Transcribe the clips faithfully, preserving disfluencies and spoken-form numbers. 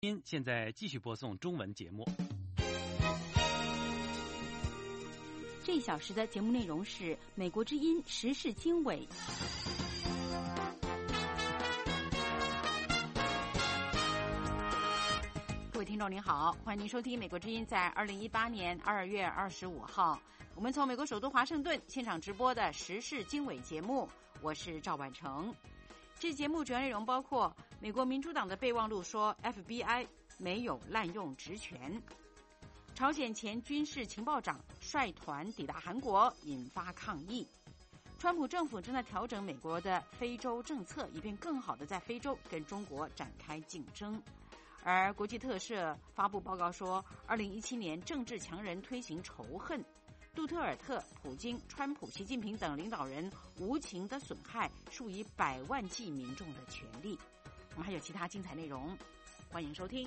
现在继续播送中文节目。 这一小时的节目内容是美国之音时事经纬。各位听众您好，欢迎您收听美国之音在二零一八年二月二十五号我们从美国首都华盛顿现场直播的时事经纬节目，我是赵婉成。这节目主要内容包括美国民主党的备忘录说 F B I 没有滥用职权，朝鲜前军事情报长率团抵达韩国引发抗议，川普政府正在调整美国的非洲政策，以便更好地在非洲跟中国展开竞争。而国际特赦发布报告说二零一七年政治强人推行仇恨，杜特尔特、普京、川普、习近平等领导人无情地损害数以百万计民众的权利。我们还有其他精彩内容，欢迎收听。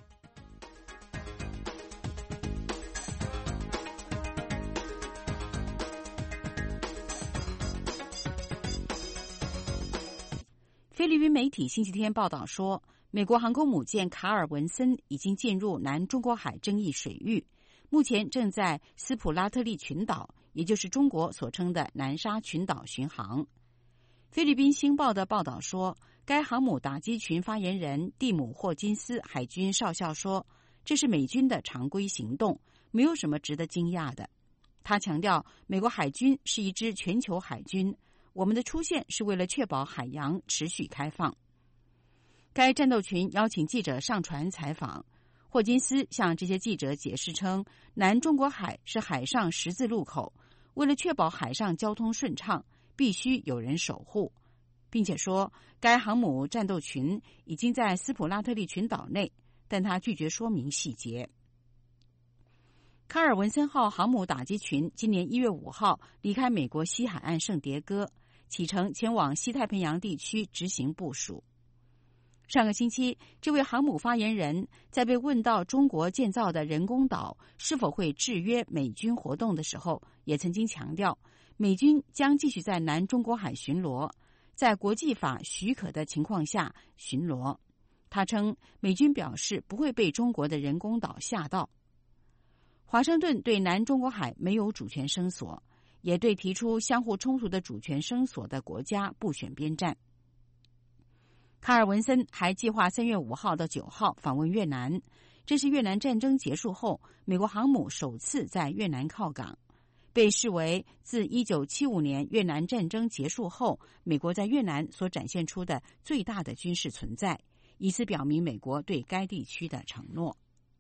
菲律宾媒体星期天报道说，美国航空母舰卡尔文森已经进入南中国海争议水域，目前正在斯普拉特利群岛，也就是中国所称的南沙群岛巡航。菲律宾星报的报道说，该航母打击群发言人蒂姆·霍金斯海军少校说，这是美军的常规行动，没有什么值得惊讶的。他强调，美国海军是一支全球海军，我们的出现是为了确保海洋持续开放。该战斗群邀请记者上船采访，霍金斯向这些记者解释称，南中国海是海上十字路口，为了确保海上交通顺畅，必须有人守护，并且说该航母战斗群已经在斯普拉特利群岛内，但他拒绝说明细节。卡尔文森号航母打击群今年一月五号离开美国西海岸圣迭戈，启程前往西太平洋地区执行部署。上个星期，这位航母发言人在被问到中国建造的人工岛是否会制约美军活动的时候，也曾经强调，美军将继续在南中国海巡逻，在国际法许可的情况下巡逻。他称，美军表示不会被中国的人工岛吓到。华盛顿对南中国海没有主权声索，也对提出相互冲突的主权声索的国家不选边站。卡尔文森还计划三月五号到九号访问越南，这是越南战争结束后美国航母首次在越南靠港，被视为自一九七五年越南战争结束后美国在越南所展现出的最大的军事存在，以此表明美国对该地区的承诺。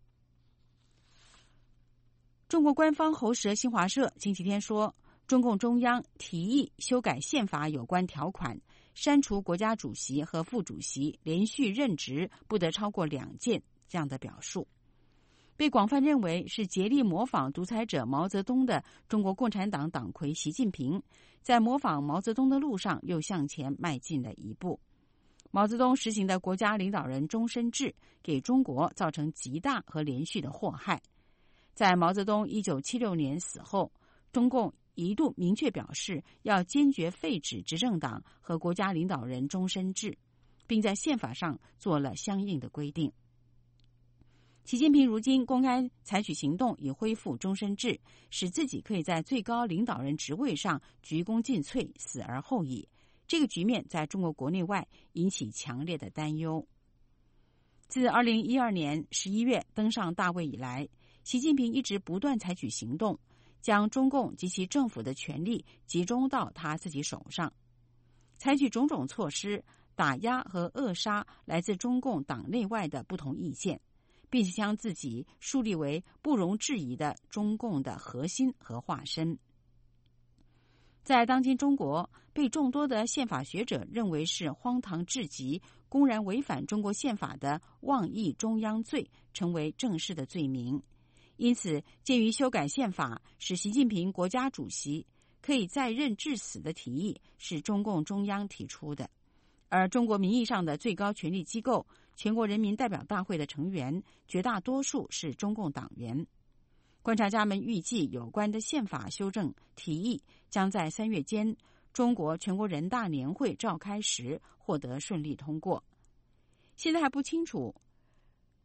中国官方喉舌新华社星期天说，中共中央提议修改宪法有关条款，删除国家主席和副主席连续任职不得超过两届这样的表述，被广泛认为是竭力模仿独裁者毛泽东的中国共产党党魁习近平，在模仿毛泽东的路上又向前迈进了一步。毛泽东实行的国家领导人终身制给中国造成极大和连续的祸害。在毛泽东一九七六年死后，中共一度明确表示要坚决废止执政党和国家领导人终身制，并在宪法上做了相应的规定。习近平如今公开采取行动以恢复终身制，使自己可以在最高领导人职位上鞠躬尽瘁，死而后已。这个局面在中国国内外引起强烈的担忧。自二零一二年十一月登上大位以来，习近平一直不断采取行动，将中共及其政府的权力集中到他自己手上，采取种种措施打压和扼杀来自中共党内外的不同意见，并且将自己树立为不容置疑的中共的核心和化身。在当今中国，被众多的宪法学者认为是荒唐至极、公然违反中国宪法的妄议中央罪成为正式的罪名。因此，鉴于修改宪法使习近平国家主席可以在任至死的提议是中共中央提出的，而中国名义上的最高权力机构全国人民代表大会的成员绝大多数是中共党员。观察家们预计，有关的宪法修正提议将在三月间中国全国人大年会召开时获得顺利通过。现在还不清楚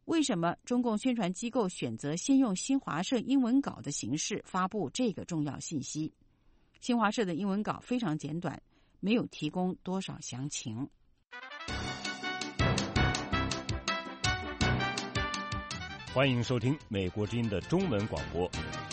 为什么中共宣传机构选择先用新华社英文稿的形式发布这个重要信息？新华社的英文稿非常简短，没有提供多少详情。 欢迎收听美国之音的中文广播。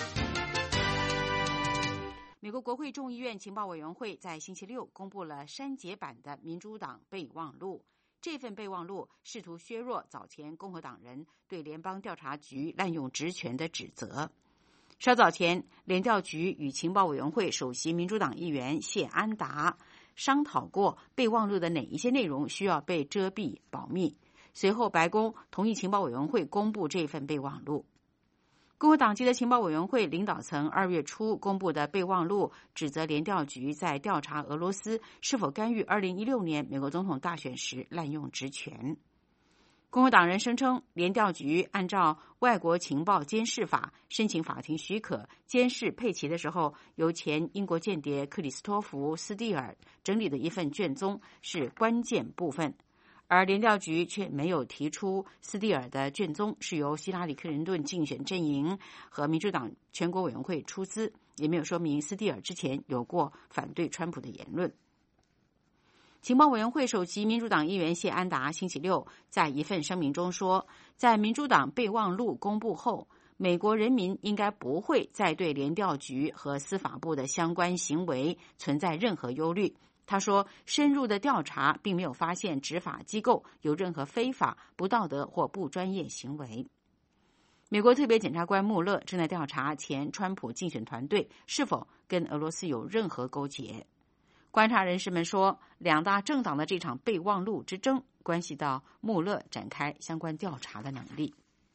美国国会众议院情报委员会在星期六公布了删节版的民主党备忘录。这份备忘录试图削弱早前共和党人对联邦调查局滥用职权的指责。稍早前，联调局与情报委员会首席民主党议员谢安达商讨过备忘录的哪一些内容需要被遮蔽保密。随后，白宫同意情报委员会公布这份备忘录。共和党籍的情报委员会领导层二月初公布的备忘录指责联调局在调查俄罗斯是否干预二零一六年美国总统大选时滥用职权。共和党人声称，联调局按照外国情报监视法申请法庭许可监视佩奇的时候，由前英国间谍克里斯托弗·斯蒂尔整理的一份卷宗是关键部分。而联调局却没有提出斯蒂尔的卷宗是由希拉里·克林顿竞选阵营和民主党全国委员会出资，也没有说明斯蒂尔之前有过反对川普的言论。情报委员会首席民主党议员谢安达星期六在一份声明中说，在民主党备忘录公布后，美国人民应该不会再对联调局和司法部的相关行为存在任何忧虑。他说，深入的调查并没有发现执法机构有任何非法、不道德或不专业行为。美国特别检察官穆勒正在调查前川普竞选团队是否跟俄罗斯有任何勾结。观察人士们说，两大政党的这场备忘录之争关系到穆勒展开相关调查的能力。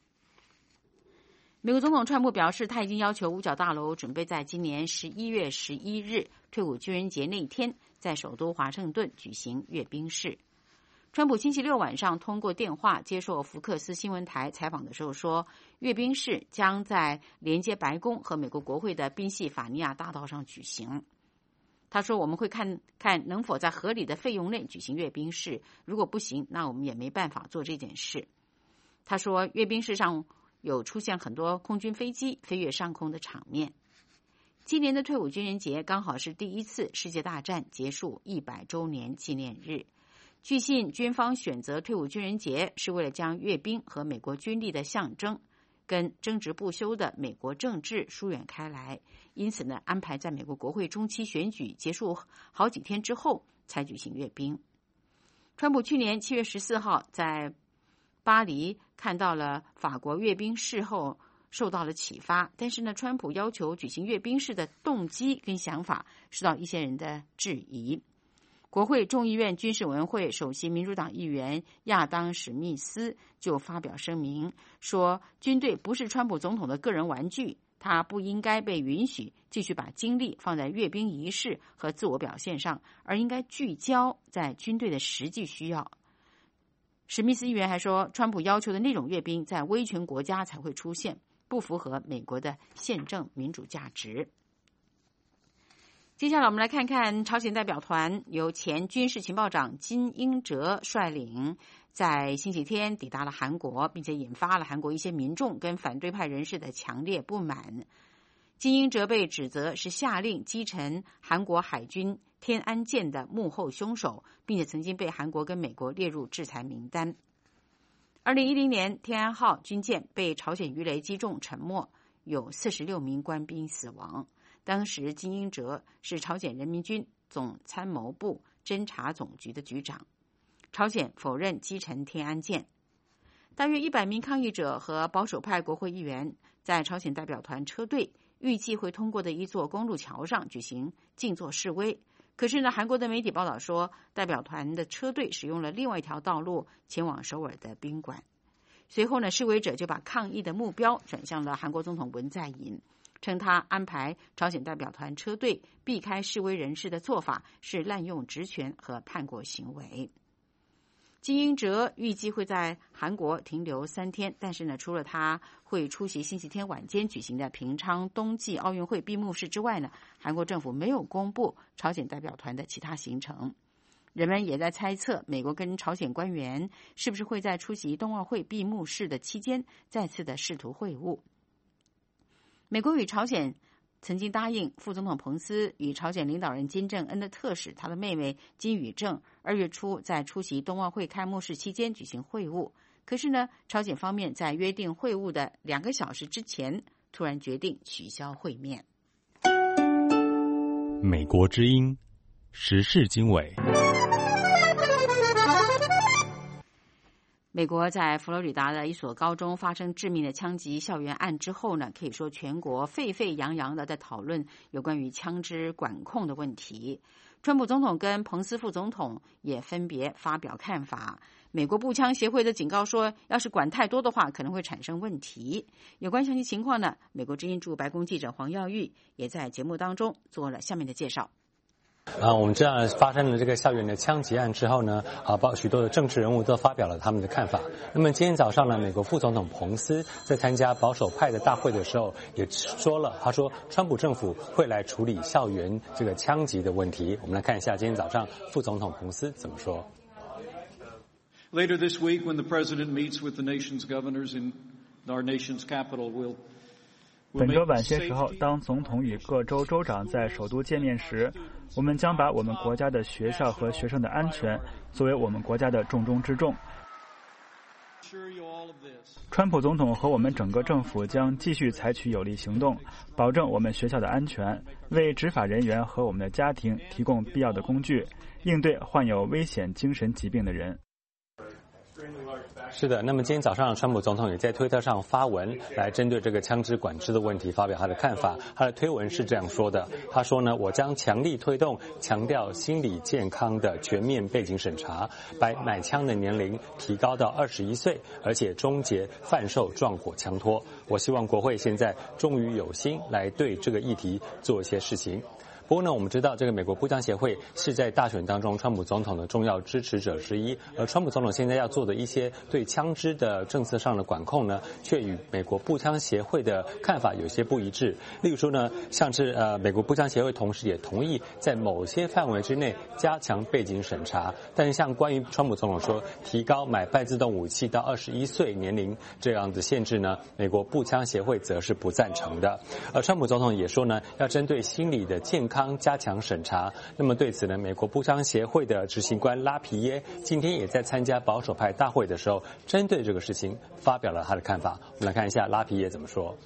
美国总统川普表示，他已经要求五角大楼准备在今年十一月十一日退伍军人节那一天在首都华盛顿举行阅兵式。川普星期六晚上通过电话接受福克斯新闻台采访的时候说，阅兵式将在连接白宫和美国国会的宾夕法尼亚大道上举行。他说，我们会看看能否在合理的费用内举行阅兵式，如果不行，那我们也没办法做这件事。他说，阅兵式上有出现很多空军飞机飞越上空的场面。今年的退伍军人节刚好是第一次世界大战结束一百周年纪念日。据信，军方选择退伍军人节是为了将阅兵和美国军力的象征跟争执不休的美国政治疏远开来，因此呢，安排在美国国会中期选举结束好几天之后才举行阅兵。川普去年七月十四号在巴黎看到了法国阅兵式后受到了启发，但是呢，川普要求举行阅兵式的动机跟想法受到一些人的质疑。国会众议院军事委员会首席民主党议员亚当·史密斯就发表声明说，军队不是川普总统的个人玩具，他不应该被允许继续把精力放在阅兵仪式和自我表现上，而应该聚焦在军队的实际需要。史密斯议员还说，川普要求的那种阅兵在威权国家才会出现，不符合美国的宪政民主价值。接下来我们来看看朝鲜代表团由前军事情报长金英哲率领，在星期天抵达了韩国，并且引发了韩国一些民众跟反对派人士的强烈不满。金英哲被指责是下令击沉韩国海军天安舰的幕后凶手，并且曾经被韩国跟美国列入制裁名单。二零一零年，天安号军舰被朝鲜鱼雷击中沉没，有四十六名官兵死亡。当时金英哲是朝鲜人民军总参谋部侦察总局的局长。朝鲜否认击沉天安舰。大约一百名抗议者和保守派国会议员在朝鲜代表团车队预计会通过的一座公路桥上举行静坐示威。可是呢，韩国的媒体报道说，代表团的车队使用了另外一条道路前往首尔的宾馆。随后呢，示威者就把抗议的目标转向了韩国总统文在寅，称他安排朝鲜代表团车队避开示威人士的做法是滥用职权和叛国行为。金英哲预计会在韩国停留三天，但是呢，除了他会出席星期天晚间举行的平昌冬季奥运会闭幕式之外呢，韩国政府没有公布朝鲜代表团的其他行程。 人们也在猜测，美国跟朝鲜官员是不是会在出席冬奥会闭幕式的期间再次的试图会晤。美国与朝鲜曾经答应副总统彭斯与朝鲜领导人金正恩的特使他的妹妹金宇正二月初在出席冬奥会开幕式期间举行会晤。可是呢，朝鲜方面在约定会晤的两个小时之前，突然决定取消会面。 美国之音时事经纬。 美国在佛罗里达的一所高中发生致命的枪击校园案之后呢，可以说全国沸沸扬扬的在讨论有关于枪支管控的问题。川普总统跟彭斯副总统也分别发表看法。美国步枪协会的警告说，要是管太多的话，可能会产生问题。有关详细情况呢，美国之音驻白宫记者黄耀玉也在节目当中做了下面的介绍。 啊，我们知道发生了这个校园的枪击案之后呢，啊，包许多的政治人物都发表了他们的看法。那么今天早上呢，美国副总统彭斯在参加保守派的大会的时候也说了，他说川普政府会来处理校园这个枪击的问题。我们来看一下今天早上副总统彭斯怎么说。 Later this week, when the president meets with the nation's governors in our nation's capital, we'll 本周晚些时候，当总统与各州州长在首都见面时，我们将把我们国家的学校和学生的安全作为我们国家的重中之重。川普总统和我们整个政府将继续采取有力行动，保证我们学校的安全，为执法人员和我们的家庭提供必要的工具，应对患有危险精神疾病的人。 是的，那么今天早上，川普总统也在推特上发文，来针对这个枪支管制的问题发表他的看法。他的推文是这样说的：他说呢，我将强力推动强调心理健康的全面背景审查，把买枪的年龄提高到二十一岁，而且终结贩售撞火枪托。我希望国会现在终于有心来对这个议题做一些事情。不过呢，我们知道这个美国步枪协会是在大选当中川普总统的重要支持者之一，而川普总统现在要做的一些对枪支的政策上的管控呢，却与美国步枪协会的看法有些不一致。例如说呢，像是呃美国步枪协会同时也同意在某些范围之内加强背景审查，但是像关于川普总统说提高买半自动武器到二十一岁年龄这样的限制呢，美国步枪协会则是不赞成的。而川普总统也说呢，要针对心理的健康加强审查。那么对此呢，美国步枪协会的执行官拉皮耶今天也在参加保守派大会的时候，针对这个事情发表了他的看法。我们来看一下拉皮耶怎么说。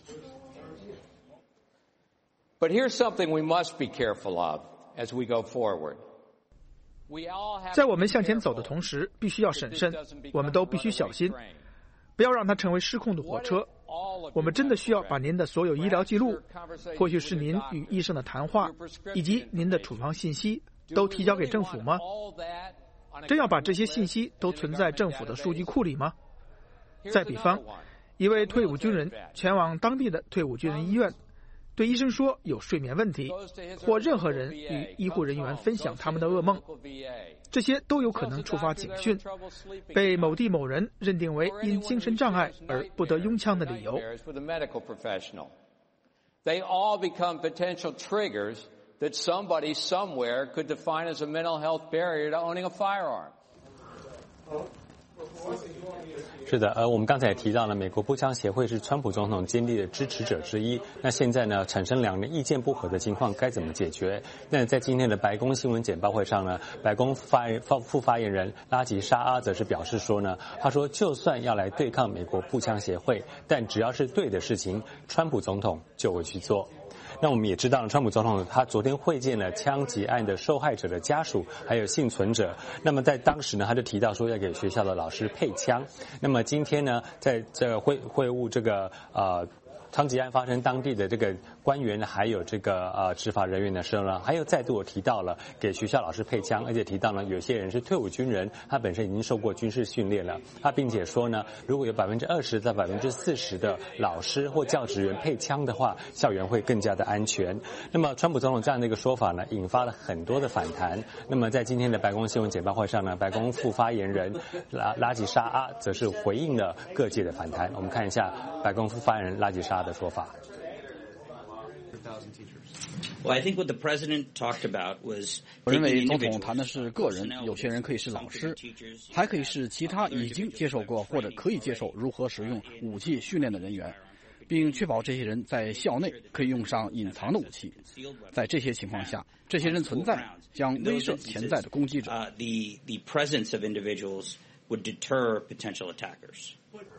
But here's something we must be careful of as we go forward. 在我们向前走的同时，必须要审慎，我们都必须小心，不要让它成为失控的火车。我们真的需要把您的所有医疗记录，或许是您与医生的谈话，以及您的处方信息，都提交给政府吗？真要把这些信息都存在政府的数据库里吗？再比方，一位退伍军人前往当地的退伍军人医院，对医生说有睡眠问题，或任何人与医护人员分享他们的噩梦，这些都有可能触发警讯，被某地某人认定为因精神障碍而不得拥枪的理由。 They all become potential triggers that somebody somewhere could define as a mental health barrier to owning a firearm. 是的，呃，我们刚才也提到了，美国步枪协会是川普总统坚定的支持者之一。那现在呢，产生两人意见不合的情况该怎么解决？那在今天的白宫新闻简报会上呢，白宫发副发言人拉吉沙阿则是表示说呢，他说就算要来对抗美国步枪协会，但只要是对的事情，川普总统就会去做。那我们也知道，川普总统他昨天会见了枪击案的受害者的家属，还有幸存者。那么在当时呢，他就提到说要给学校的老师配枪。那么今天呢，在这个会会晤这个呃枪击案发生当地的这个官员还有这个呃执法人员的时候呢，还有再度提到了给学校老师配枪，而且提到呢有些人是退伍军人，他本身已经受过军事训练了。他并且说呢，如果有百分之二十到百分之四十的老师或教职员配枪的话，校园会更加的安全。那么川普总统这样的一个说法呢，引发了很多的反弹。那么在今天的白宫新闻简报会上呢，白宫副发言人拉拉吉沙阿则是回应了各界的反弹。我们看一下白宫副发言人拉吉沙阿的说法。 Well, I think what the president talked about was 我认为总统谈的是个人，有些人可以是老师，还可以是其他已经接受过或者可以接受如何使用武器训练的人员，并确保这些人在校内可以用上隐藏的武器。在这些情况下，这些人存在将威慑潜在的攻击者。 Uh, the the presence of individuals would deter potential attackers.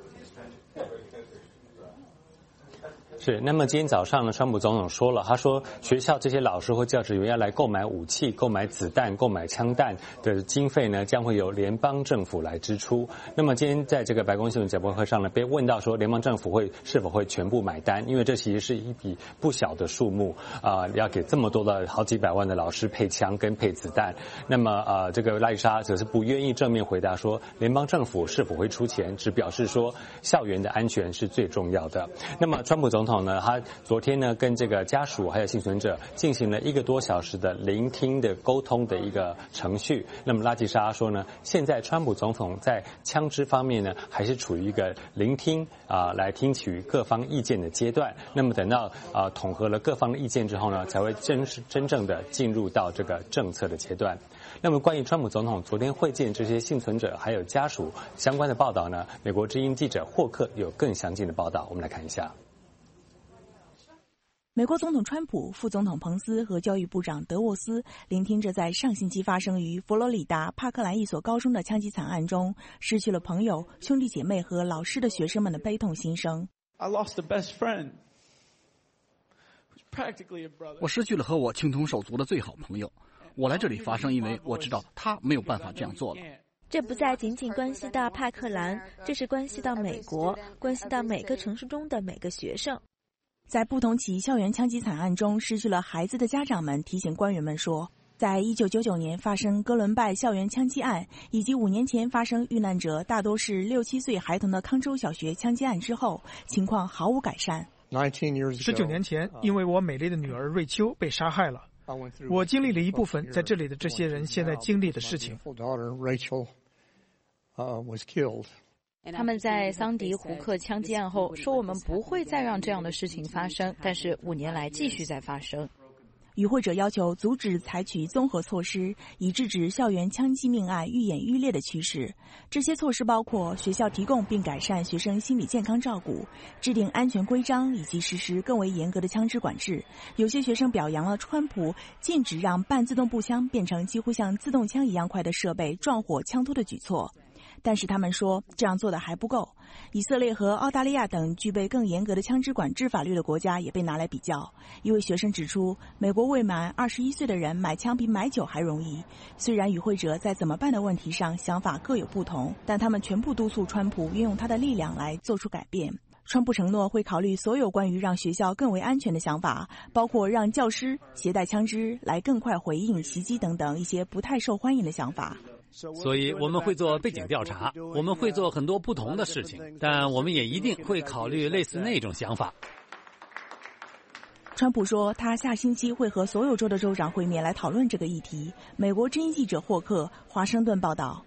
是，那么今天早上呢，川普总统说了，他说学校这些老师或教职员要来购买武器、购买子弹、购买枪弹的经费呢，将会由联邦政府来支出。那么今天在这个白宫新闻简报会上呢，被问到说联邦政府会是否会全部买单，因为这其实是一笔不小的数目啊、呃，要给这么多的好几百万的老师配枪跟配子弹。那么呃，这个拉里莎则是不愿意正面回答说联邦政府是否会出钱，只表示说校园的安全是最重要的。那么川普总统呢，他昨天呢跟这个家属还有幸存者进行了一个多小时的聆听的沟通的一个程序。那么拉吉莎说呢，现在川普总统在枪支方面呢，还是处于一个聆听啊、呃，来听取各方意见的阶段。那么等到啊、呃、统合了各方的意见之后呢，才会真真正的进入到这个政策的阶段。那么关于川普总统昨天会见这些幸存者还有家属相关的报道呢，美国之音记者霍克有更详尽的报道，我们来看一下。 美国总统川普、副总统彭斯和教育部长德沃斯聆听着在上星期发生于佛罗里达帕克兰一所高中的枪击惨案中失去了朋友、兄弟姐妹和老师的学生们的悲痛心声。 I lost a best friend. 我失去了和我情同手足的最好朋友。我来这里发声，因为我知道他没有办法这样做了。 这不再仅仅关系到帕克兰，这是关系到美国，关系到每个城市中的每个学生。 在不同起校园枪击惨案中失去了孩子的家长们提醒官员们说，在一九九九年发生哥伦拜校园枪击案，以及五年前发生遇难者大多是六七岁孩童的康州小学枪击案之后，情况毫无改善。 十九年前，因为我美丽的女儿瑞秋被杀害了，我经历了一部分在这里的这些人现在经历的事情。 他们在桑迪胡克枪击案后说，我们不会再让这样的事情发生，但是五年来继续在发生。 与会者要求阻止采取综合措施，以制止校园枪击命案愈演愈烈的趋势。这些措施包括学校提供并改善学生心理健康照顾，制定安全规章，以及实施更为严格的枪支管制。有些学生表扬了川普禁止让半自动步枪变成几乎像自动枪一样快的设备撞火枪托的举措。但是他们说这样做的还不够。以色列和澳大利亚等具备更严格的枪支管制法律的国家也被拿来比较。一位学生指出，美国未满二十一岁的人买枪比买酒还容易。虽然与会者在怎么办的问题上想法各有不同，但他们全部督促川普运用他的力量来做出改变。川普承诺会考虑所有关于让学校更为安全的想法，包括让教师携带枪支来更快回应袭击等等一些不太受欢迎的想法。 所以我们会做背景调查，我们会做很多不同的事情，但我们也一定会考虑类似那种想法。 川普说，他下星期会和所有州的州长会面来讨论这个议题。美国之音记者霍克，华盛顿报道。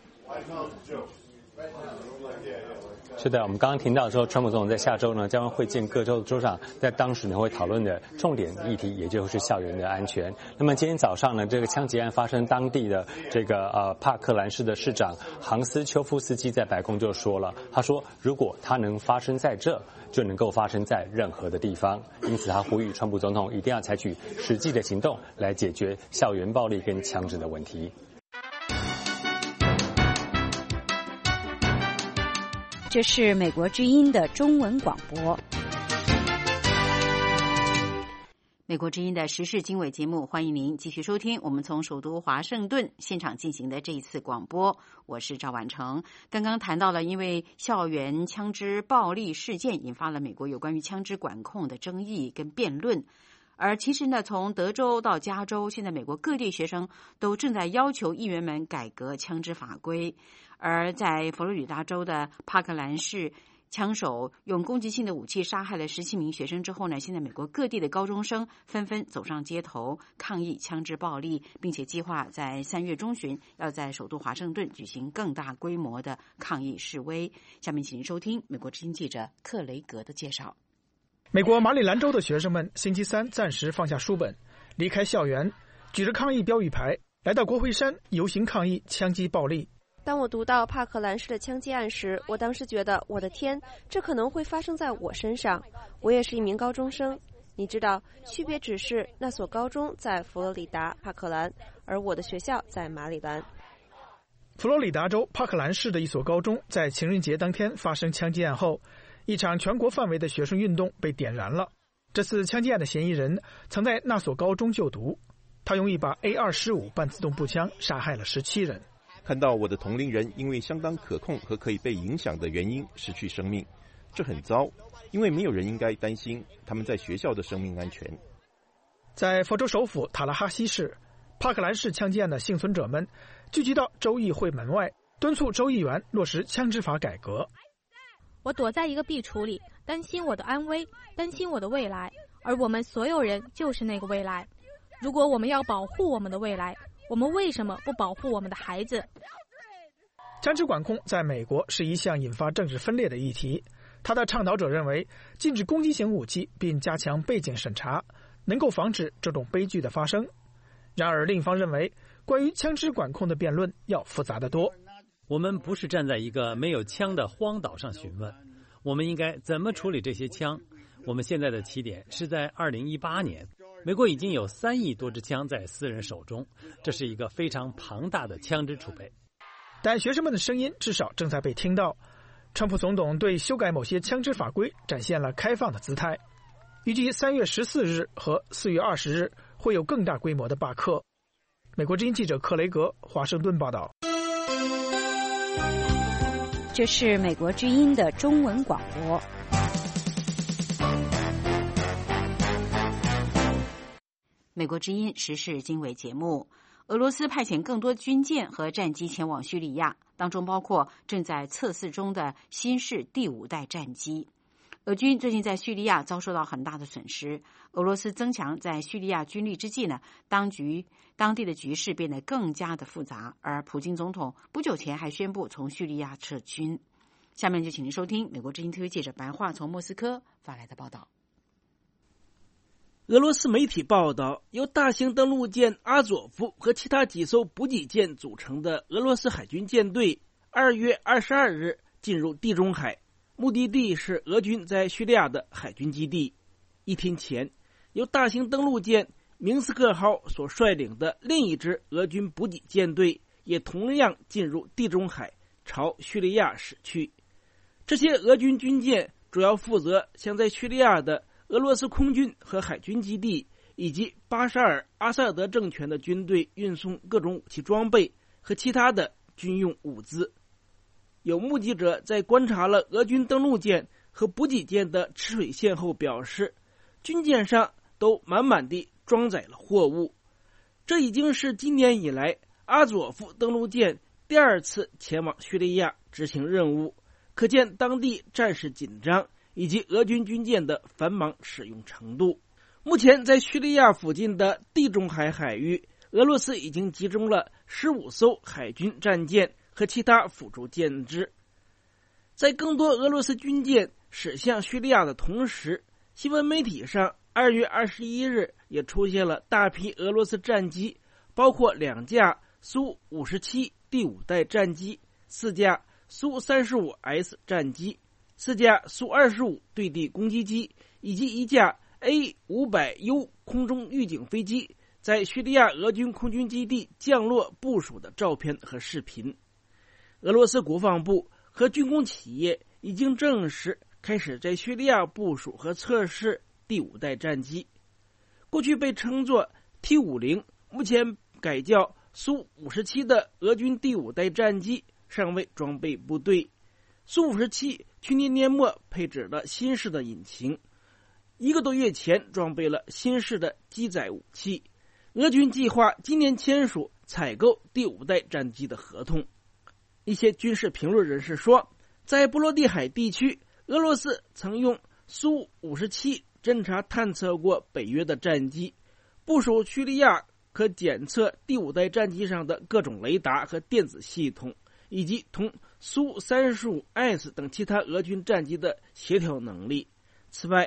是的，我们刚刚听到说，川普总统在下周呢将会见各州的州长，在当时呢会讨论的重点议题，也就是校园的安全。那么今天早上呢，这个枪击案发生当地的这个呃帕克兰市的市长杭斯丘夫斯基在白宫就说了，他说如果他能发生在这，就能够发生在任何的地方。因此他呼吁川普总统一定要采取实际的行动来解决校园暴力跟枪支的问题。 这是美国之音的中文广播。美国之音的时事经纬节目，欢迎您继续收听。我们从首都华盛顿现场进行的这一次广播，我是赵婉成。刚刚谈到了，因为校园枪支暴力事件引发了美国有关于枪支管控的争议跟辩论。而其实呢，从德州到加州，现在美国各地学生都正在要求议员们改革枪支法规。而在佛罗里达州的帕克兰市，枪手用攻击性的武器杀害了十七名学生之后呢，现在美国各地的高中生纷纷走上街头抗议枪支暴力，并且计划在三月中旬要在首都华盛顿举行更大规模的抗议示威。下面请您收听美国之音记者克雷格的介绍。 美国马里兰州的学生们星期三暂时放下书本，离开校园，举着抗议标语牌来到国会山游行抗议枪击暴力。 当我读到帕克兰市的枪击案时，我当时觉得，我的天，这可能会发生在我身上。我也是一名高中生，你知道，区别只是那所高中在佛罗里达帕克兰，而我的学校在马里兰。 佛罗里达州帕克兰市的一所高中在情人节当天发生枪击案后，一场全国范围的学生运动被点燃了。这次枪击案的嫌疑人曾在那所高中就读，他用一把 A 二十五 半自动步枪杀害了十七人。 看到我的同龄人因为相当可控和可以被影响的原因失去生命，这很糟，因为没有人应该担心他们在学校的生命安全。 在佛州首府塔拉哈西市，帕克兰市枪击案的幸存者们聚集到州议会门外，敦促州议员落实枪支法改革。 我躲在一个壁橱里，担心我的安危，担心我的未来，而我们所有人就是那个未来。如果我们要保护我们的未来，我们为什么不保护我们的孩子？ 枪支管控在美国是一项引发政治分裂的议题。他的倡导者认为，禁止攻击型武器并加强背景审查，能够防止这种悲剧的发生。然而另一方认为，关于枪支管控的辩论要复杂得多。 我们不是站在一个没有枪的荒岛上询问，我们应该怎么处理这些枪？我们现在的起点是在二零一八年，美国已经有三亿多支枪在私人手中，这是一个非常庞大的枪支储备。 但学生们的声音至少正在被听到。川普总统对修改某些枪支法规展现了开放的姿态，预计三月十四日和四月二十日会有更大规模的罢课。美国之音记者克雷格华盛顿报道。 这是美国之音的中文广播。美国之音时事经纬节目，俄罗斯派遣更多军舰和战机前往叙利亚，当中包括正在测试中的新式第五代战机。俄军最近在叙利亚遭受到很大的损失，俄罗斯增强在叙利亚军力之际呢，当局当地的局势变得更加的复杂，而普京总统不久前还宣布从叙利亚撤军。下面就请您收听美国之音特约记者白桦从莫斯科发来的报道。 俄罗斯媒体报道，由大型登陆舰阿佐夫和其他几艘补给舰组成的俄罗斯海军舰队二月二十二日进入地中海，目的地是俄军在叙利亚的海军基地。一天前，由大型登陆舰明斯克号所率领的另一支俄军补给舰队也同样进入地中海，朝叙利亚驶去。这些俄军军舰主要负责向在叙利亚的俄罗斯空军和海军基地以及巴沙尔·阿萨德政权的军队运送各种武器装备和其他的军用物资。有目击者在观察了俄军登陆舰和补给舰的吃水线后表示，军舰上都满满地装载了货物。这已经是今年以来阿佐夫登陆舰第二次前往叙利亚执行任务，可见当地战事紧张以及俄军军舰的繁忙使用程度。目前在叙利亚附近的地中海海域，俄罗斯已经集中了十五艘海军战舰和其他辅助舰只。在更多俄罗斯军舰驶向叙利亚的同时，新闻媒体上二月二十一日也出现了大批俄罗斯战机，包括两架苏五十七第五代战机，四架苏三十五 S 战机，四架苏二十五对地攻击机以及一架 A 五百 U 空中预警飞机在叙利亚俄军空军基地降落部署的照片和视频。俄罗斯国防部和军工企业已经正式开始在叙利亚部署和测试第五代战机。过去被称作 T 五十， 目前改叫苏五十七的俄军第五代战机尚未装备部队。苏五十七去年年末配置了新式的引擎，一个多月前装备了新式的机载武器。俄军计划今年签署采购第五代战机的合同。一些军事评论人士说，在波罗的海地区，俄罗斯曾用苏五十七侦察探测过北约的战机，部署叙利亚可检测第五代战机上的各种雷达和电子系统，以及同苏三十五 S 等其他俄军战机的协调能力。此外，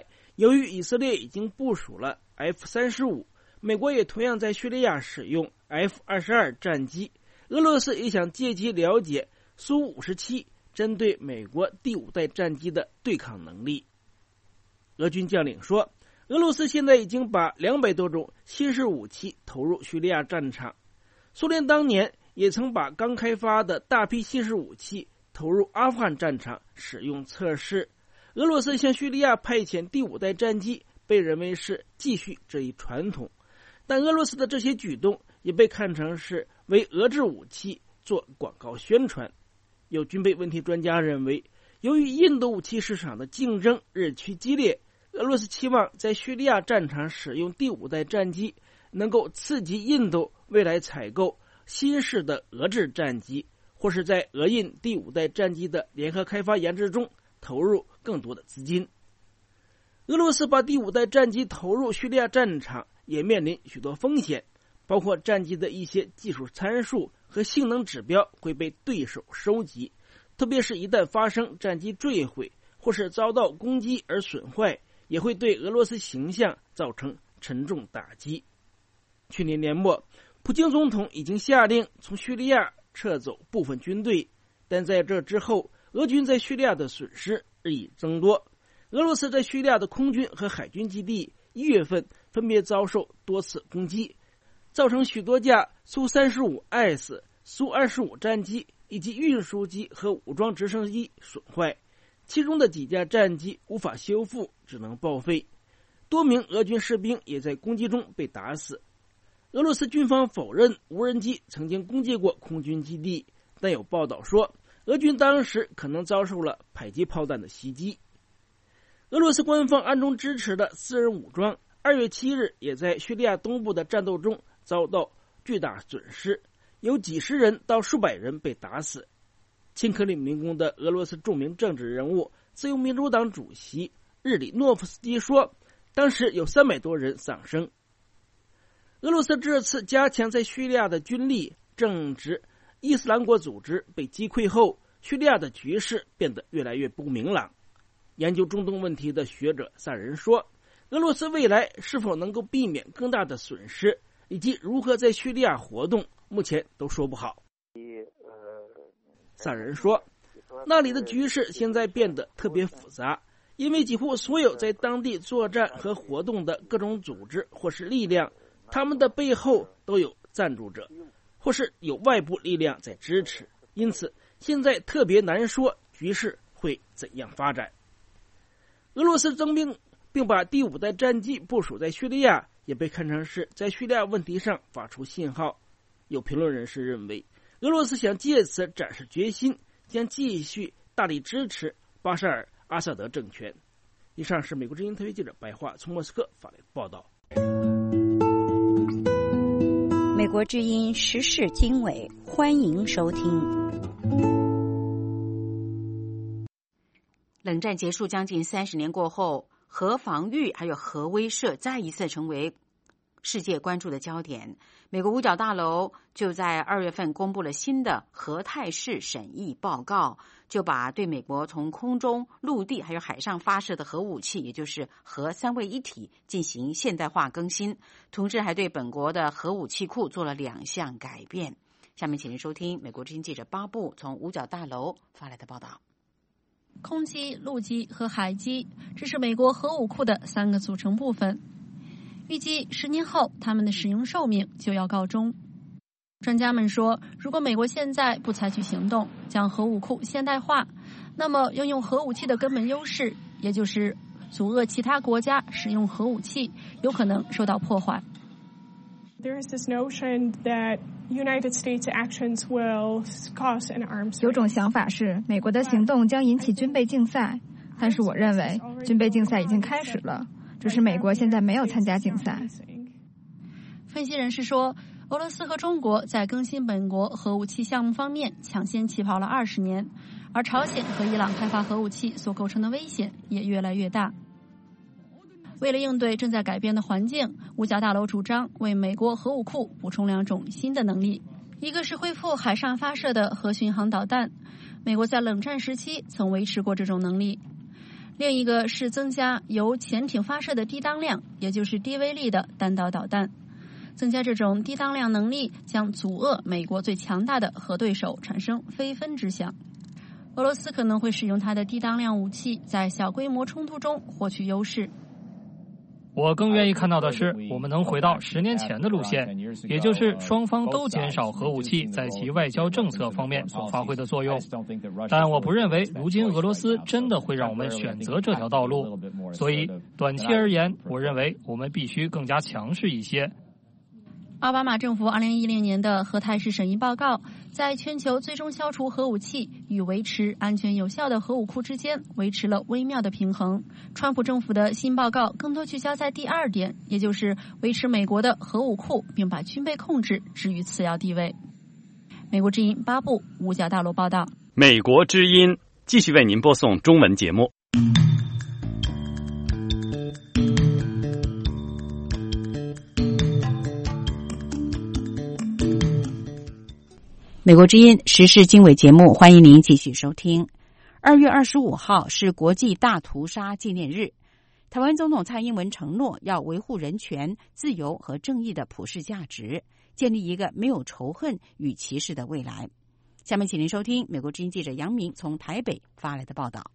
由于以色列已经部署了 F 三十五，美国也同样在叙利亚使用 F 二十二战机，俄罗斯也想借机了解苏五十七针对美国第五代战机的对抗能力。俄军将领说，俄罗斯现在已经把两百多种新式武器投入叙利亚战场，苏联当年也曾把刚开发的大批新式武器投入阿富汗战场使用测试。俄罗斯向叙利亚派遣第五代战机被认为是继续这一传统，但俄罗斯的这些举动也被看成是为俄制武器做广告宣传。有军备问题专家认为，由于印度武器市场的竞争日趋激烈，俄罗斯期望在叙利亚战场使用第五代战机，能够刺激印度未来采购新式的俄制战机，或是在俄印第五代战机的联合开发研制中投入更多的资金。俄罗斯把第五代战机投入叙利亚战场，也面临许多风险，包括战机的一些技术参数和性能指标会被对手收集，特别是一旦发生战机坠毁或是遭到攻击而损坏，也会对俄罗斯形象造成沉重打击。去年年末，普京总统已经下令从叙利亚撤走部分军队，但在这之后，俄军在叙利亚的损失日益增多。俄罗斯在叙利亚的空军和海军基地一月份分别遭受多次攻击，造成许多架苏 三十五 S、苏二十五战机以及运输机和武装直升机损坏，其中的几架战机无法修复，只能报废。多名俄军士兵也在攻击中被打死。俄罗斯军方否认无人机曾经攻击过空军基地，但有报道说，俄军当时可能遭受了迫击炮弹的袭击。俄罗斯官方暗中支持的私人武装二月七日也在叙利亚东部的战斗中遭到巨大损失，有几十人到数百人被打死。亲克里姆林宫的俄罗斯著名政治人物、自由民主党主席日里诺夫斯基说，当时有三百多人丧生。俄罗斯这次加强在叙利亚的军力，正值伊斯兰国组织被击溃后，叙利亚的局势变得越来越不明朗。研究中东问题的学者萨人说，俄罗斯未来是否能够避免更大的损失，以及如何在叙利亚活动，目前都说不好。萨人说，那里的局势现在变得特别复杂，因为几乎所有在当地作战和活动的各种组织或是力量，他们的背后都有赞助者，或是有外部力量在支持，因此现在特别难说局势会怎样发展。俄罗斯增兵并把第五代战机部署在叙利亚，也被看成是在叙利亚问题上发出信号。有评论人士认为，俄罗斯想借此展示决心，将继续大力支持巴沙尔·阿萨德政权。以上是美国之音特约记者白桦从莫斯科发来的报道。 美国之音时事经纬，欢迎收听。冷战结束将近三十年过后，核防御还有核威慑再一次成为世界关注的焦点。美国五角大楼就在二月份公布了新的核态势审议报告，就把对美国从空中、陆地还有海上发射的核武器，也就是核三位一体进行现代化更新，同时还对本国的核武器库做了两项改变。下面请您收听美国之音记者巴布从五角大楼发来的报道。 空基、陆基和海基，这是美国核武库的三个组成部分。预计十年后，它们的使用寿命就要告终。专家们说，如果美国现在不采取行动，将核武库现代化，那么拥有核武器的根本优势，也就是阻遏其他国家使用核武器，有可能受到破坏。 There is this notion that United States actions will cause an arms race. 有种想法是，美国的行动将引起军备竞赛，但是我认为军备竞赛已经开始了，只是美国现在没有参加竞赛。 分析人士说，俄罗斯和中国在更新本国核武器项目方面抢先起跑了二十年，而朝鲜和伊朗开发核武器所构成的危险也越来越大。为了应对正在改变的环境，五角大楼主张为美国核武库补充两种新的能力，一个是恢复海上发射的核巡航导弹，美国在冷战时期曾维持过这种能力； 另一个是增加由潜艇发射的低当量，也就是低威力的弹道导弹。增加这种低当量能力将阻遏美国最强大的核对手产生非分之想。俄罗斯可能会使用它的低当量武器在小规模冲突中获取优势。 我更愿意看到的是，我们能回到十年前的路线，也就是双方都减少核武器在其外交政策方面所发挥的作用。但我不认为如今俄罗斯真的会让我们选择这条道路，所以短期而言，我认为我们必须更加强势一些。 奥巴马政府二零一零年的核态势审议报告在全球最终消除核武器与维持安全有效的核武库之间维持了微妙的平衡。川普政府的新报告更多聚焦在第二点，也就是维持美国的核武库，并把军备控制置于次要地位。美国之音八部五角大陆报道。 美国之音继续为您播送中文节目。 美国之音时事经纬节目，欢迎您继续收听。二月二十五号是国际大屠杀纪念日。台湾总统蔡英文承诺要维护人权、自由和正义的普世价值，建立一个没有仇恨与歧视的未来。下面请您收听美国之音记者杨明从台北发来的报道。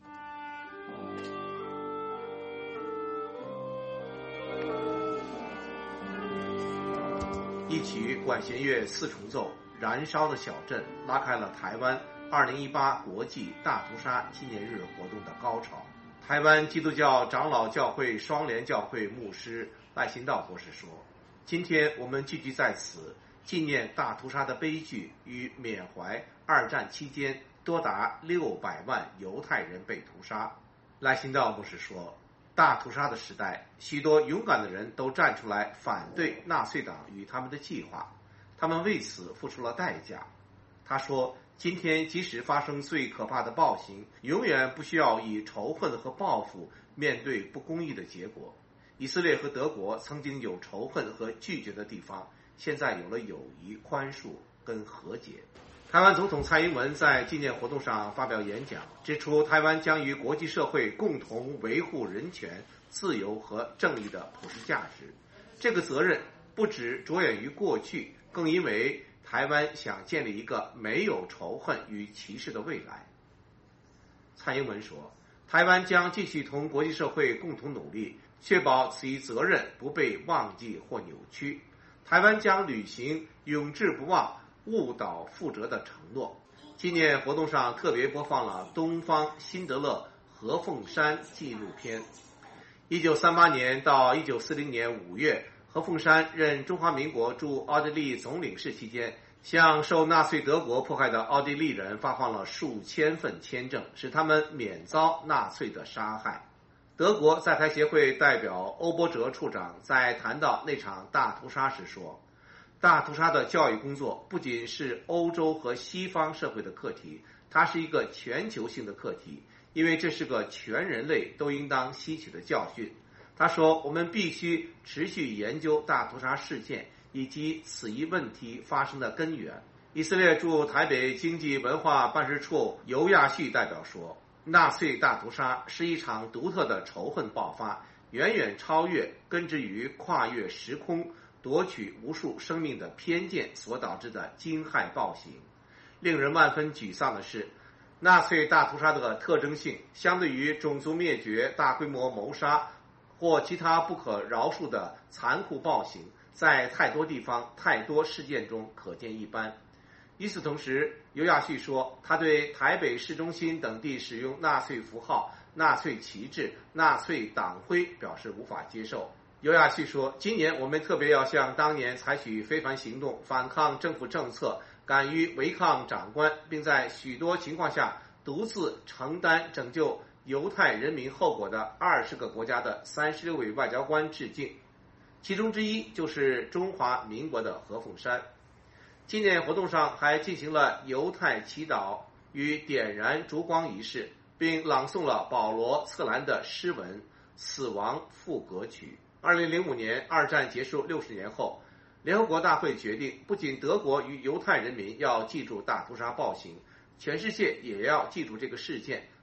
一曲管弦乐四重奏，燃烧的小镇拉开了台湾二零一八国际大屠杀纪念日活动的高潮。台湾基督教长老教会双联教会牧师赖新道博士说，今天我们聚集在此，纪念大屠杀的悲剧与缅怀二战期间多达六百万犹太人被屠杀。赖新道博士说，大屠杀的时代，许多勇敢的人都站出来反对纳粹党与他们的计划，他们为此付出了代价。他说，今天即使发生最可怕的暴行，永远不需要以仇恨和报复面对不公义的结果。以色列和德国曾经有仇恨和拒绝的地方，现在有了友谊、宽恕跟和解。台湾总统蔡英文在纪念活动上发表演讲，指出台湾将与国际社会共同维护人权、自由和正义的普世价值。这个责任不只着眼于过去，更因为台湾想建立一个没有仇恨与歧视的未来。蔡英文说，台湾将继续同国际社会共同努力，确保此一责任不被忘记或扭曲。台湾将履行永志不忘、误导负责的承诺。纪念活动上特别播放了东方辛德勒何凤山纪录片。一九三八年到一九四零年五月，何凤山任中华民国驻奥地利总领事期间，向受纳粹德国迫害的奥地利人发放了数千份签证，使他们免遭纳粹的杀害。德国在台协会代表欧波哲处长在谈到那场大屠杀时说，大屠杀的教育工作不仅是欧洲和西方社会的课题，它是一个全球性的课题，因为这是个全人类都应当吸取的教训。他说，我们必须持续研究大屠杀事件以及此一问题发生的根源。以色列驻台北经济文化办事处尤亚旭代表说，纳粹大屠杀是一场独特的仇恨爆发，远远超越根植于跨越时空、夺取无数生命的偏见所导致的惊骇暴行。令人万分沮丧的是，纳粹大屠杀的特征性相对于种族灭绝、大规模谋杀或其他不可饶恕的残酷暴行，在太多地方、太多事件中可见一斑。与此同时，尤亚旭说，他对台北市中心等地使用纳粹符号、纳粹旗帜、纳粹党徽表示无法接受。尤亚旭说，今年我们特别要像当年采取非凡行动，反抗政府政策，敢于违抗长官，并在许多情况下独自承担拯救犹太人民后果的二十个国家的三十六位外交官致敬，其中之一就是中华民国的何凤山。纪念活动上还进行了犹太祈祷与点燃烛光仪式，并朗诵了保罗·策兰的诗文《死亡赋格曲》。二零零五年，二战结束六十年后，联合国大会决定，不仅德国与犹太人民要记住大屠杀暴行，全世界也要记住这个事件，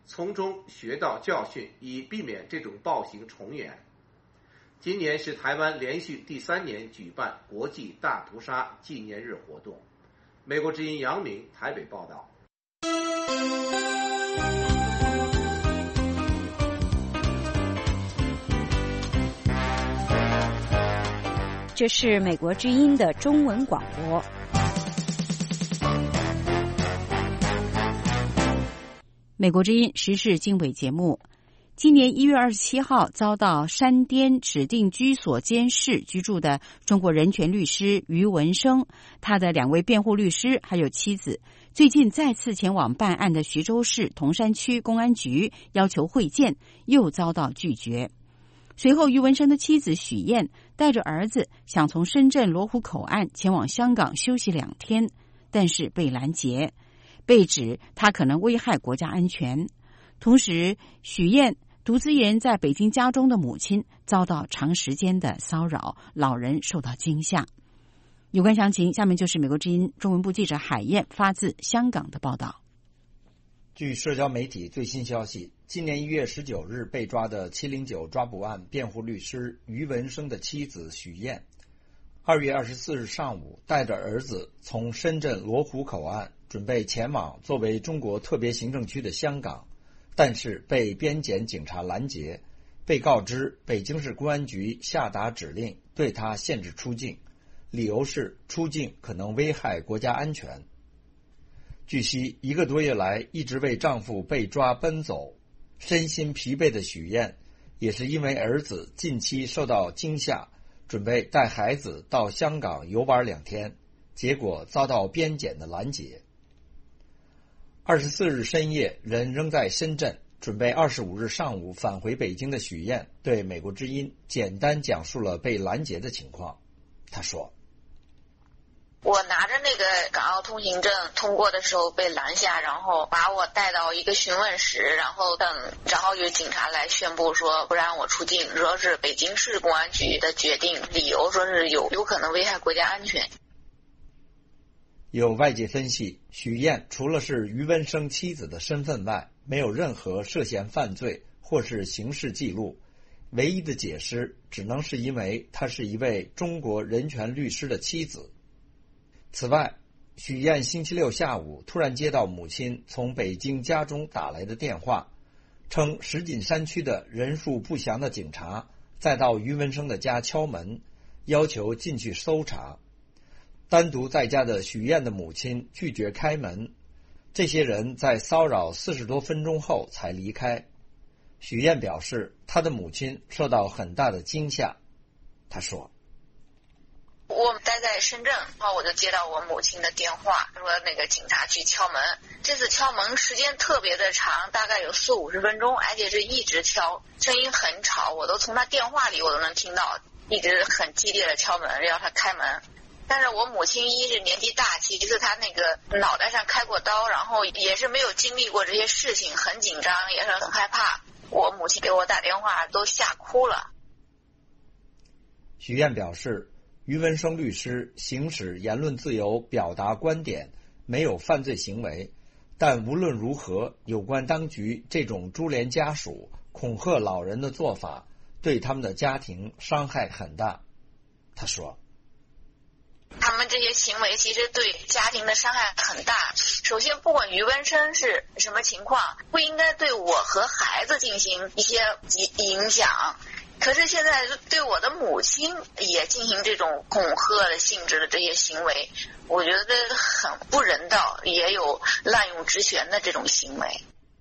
从中学到教训，以避免这种暴行重演。今年是台湾连续第三年举办国际大屠杀纪念日活动。美国之音杨明台北报道。 这是美国之音的中文广播。 美国之音时事经纬节目，今年一月二十七号遭到山巅指定居所监视居住的中国人权律师于文生，他的两位辩护律师还有妻子，最近再次前往办案的徐州市铜山区公安局要求会见，又遭到拒绝。随后，于文生的妻子许燕带着儿子想从深圳罗湖口岸前往香港休息两天，但是被拦截。被指他可能危害国家安全。同时，许燕独自一人在北京家中的母亲遭到长时间的骚扰，老人受到惊吓。有关详情，下面就是美国之音中文部记者海燕发自香港的报道。 据社交媒体最新消息，今年一月十九日被抓的七零九抓捕案辩护律师于文生的妻子许燕，二月二十四日上午带着儿子从深圳罗湖口岸准备前往作为中国特别行政区的香港，但是被边检警察拦截，被告知北京市公安局下达指令对他限制出境，理由是出境可能危害国家安全。据悉，一个多月来一直为丈夫被抓奔走，身心疲惫的许燕也是因为儿子近期受到惊吓，准备带孩子到香港游玩两天，结果遭到边检的拦截。二十四日深夜，人仍在深圳，准备二十五日上午返回北京的许燕对美国之音简单讲述了被拦截的情况。他说： 我拿着那个港澳通行证通过的时候被拦下，然后把我带到一个询问室，然后等，然后有警察来宣布说不让我出境，说是北京市公安局的决定，理由说是有有可能危害国家安全。 有外界分析，许燕除了是于文生妻子的身份外，没有任何涉嫌犯罪或是刑事记录，唯一的解释只能是因为她是一位中国人权律师的妻子。此外，许燕星期六下午突然接到母亲从北京家中打来的电话，称石景山区的人数不详的警察再到于文生的家敲门，要求进去搜查。单独在家的许燕的母亲拒绝开门，这些人在骚扰四十多分钟后才离开。许燕表示，她的母亲受到很大的惊吓。她说： 我待在深圳，然后我就接到我母亲的电话，说那个警察去敲门。这次敲门时间特别的长，大概有四五十分钟，而且是一直敲，声音很吵，我都从他电话里我都能听到，一直很激烈的敲门，要他开门。但是我母亲一是年纪大，其次她那个脑袋上开过刀，然后也是没有经历过这些事情，很紧张，也是很害怕。我母亲给我打电话都吓哭了。 许燕表示，于文生律师行使言论自由表达观点，没有犯罪行为，但无论如何，有关当局这种株连家属、恐吓老人的做法，对他们的家庭伤害很大。他说： 他们这些行为其实对家庭的伤害很大。首先，不管于文生是什么情况，不应该对我和孩子进行一些影响。可是现在对我的母亲也进行这种恐吓的性质的这些行为，我觉得很不人道，也有滥用职权的这种行为。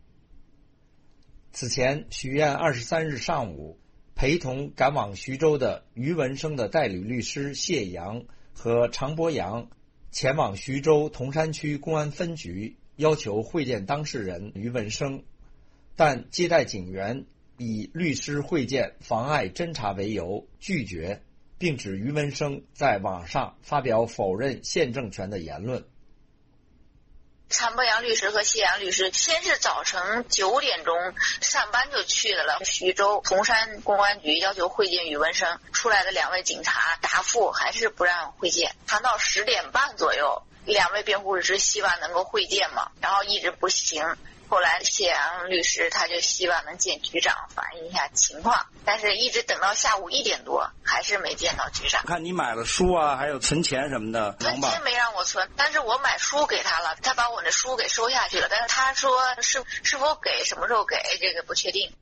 此前，许燕二十三日上午陪同赶往徐州的于文生的代理律师谢阳和常博阳前往徐州铜山区公安分局，要求会见当事人于文生，但接待警员以律师会见妨碍侦查为由拒绝，并指于文生在网上发表否认宪政权的言论。 常博阳律师和谢阳律师先是早晨九点钟上班就去了徐州铜山公安局，要求会见于文生。出来的两位警察答复还是不让会见，谈到十点半左右，两位辩护律师希望能够会见嘛，然后一直不行。 后来谢阳律师他就希望能见局长反映一下情况，但是一直等到下午一点多还是没见到局长。 看你买了书啊，还有存钱什么的， 存钱没让我存，但是我买书给他了，他把我那书给收下去了，但是他说是是否给什么时候给这个不确定。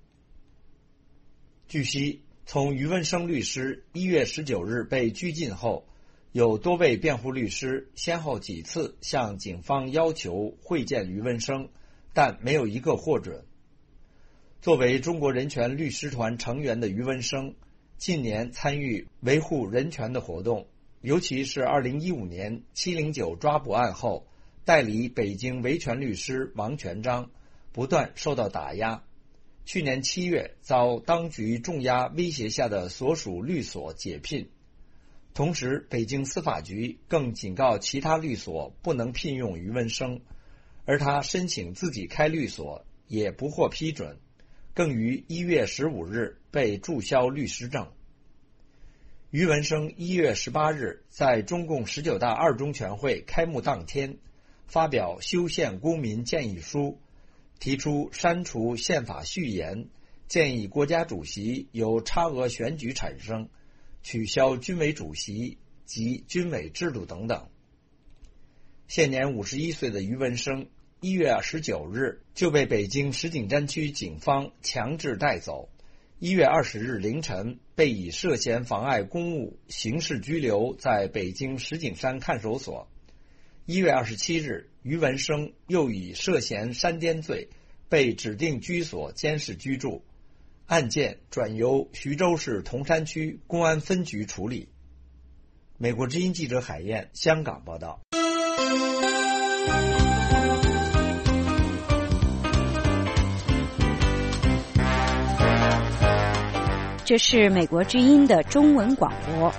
据悉，从于文生律师一月十九日被拘禁后，有多位辩护律师先后几次向警方要求会见于文生，但没有一个获准。作为中国人权律师团成员的于文生，近年参与维护人权的活动，尤其是二零一五年七零九抓捕案后，代理北京维权律师王全章不断受到打压。去年七月遭当局重压威胁下的所属律所解聘，同时北京司法局更警告其他律所不能聘用于文生，而他申请自己开律所也不获批准，更于一月十五日被注销律师证。于文生一月十八日在中共十九大二中全会开幕当天发表修宪公民建议书，提出删除宪法序言，建议国家主席由差额选举产生，取消军委主席及军委制度等等。现年五十一岁的于文生一月十九日就被北京石景山区警方强制带走，一月二十日凌晨被以涉嫌妨碍公务刑事拘留在北京石景山看守所。一月二十七日，于文生又以涉嫌煽颠罪被指定居所监视居住，案件转由徐州市铜山区公安分局处理。美国之音记者海燕，香港报道。 这是美国之音的中文广播。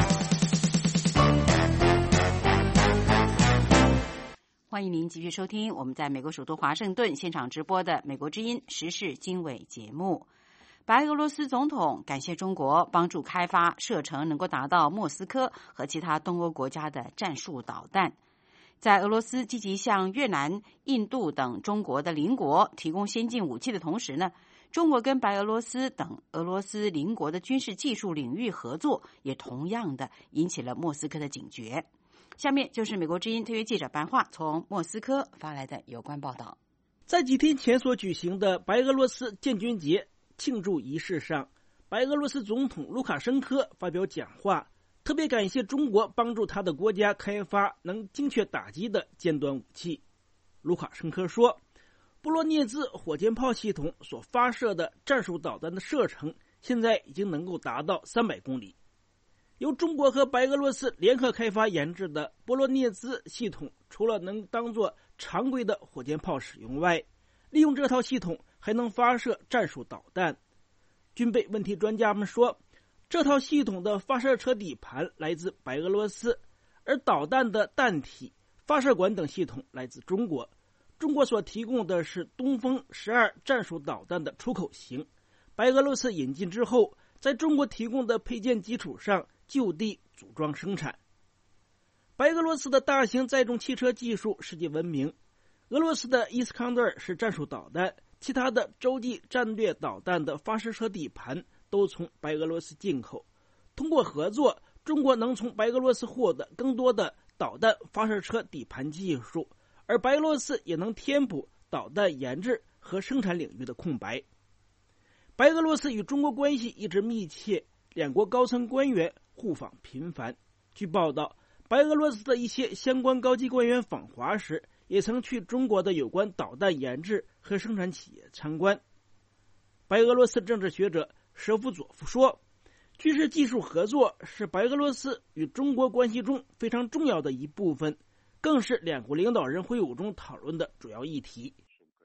欢迎您继续收听我们在美国首都华盛顿现场直播的美国之音时事经纬节目。白俄罗斯总统感谢中国帮助开发射程能够达到莫斯科和其他东欧国家的战术导弹。在俄罗斯积极向越南、印度等中国的邻国提供先进武器的同时呢，中国跟白俄罗斯等俄罗斯邻国的军事技术领域合作也同样的引起了莫斯科的警觉。下面就是美国之音特约记者白桦从莫斯科发来的有关报道。 在几天前所举行的白俄罗斯建军节庆祝仪式上，白俄罗斯总统卢卡申科发表讲话，特别感谢中国帮助他的国家开发能精确打击的尖端武器。卢卡申科说，布罗涅兹火箭炮系统所发射的战术导弹的射程现在已经能够达到三百公里。由中国和白俄罗斯联合开发研制的波罗涅兹系统，除了能当作常规的火箭炮使用外，利用这套系统还能发射战术导弹。军备问题专家们说，这套系统的发射车底盘来自白俄罗斯，而导弹的弹体、发射管等系统来自中国。中国所提供的是东风十二战术导弹的出口型，白俄罗斯引进之后，在中国提供的配件基础上就地组装生产。白俄罗斯的大型载重汽车技术世界闻名，俄罗斯的伊斯康德尔是战术导弹，其他的洲际战略导弹的发射车底盘都从白俄罗斯进口。通过合作，中国能从白俄罗斯获得更多的导弹发射车底盘技术，而白俄罗斯也能填补导弹研制和生产领域的空白。白俄罗斯与中国关系一直密切，两国高层官员互访频繁。据报道，白俄罗斯的一些相关高级官员访华时，也曾去中国的有关导弹研制和生产企业参观。白俄罗斯政治学者舍夫佐夫说，军事技术合作是白俄罗斯与中国关系中非常重要的一部分，更是两国领导人会晤中讨论的主要议题。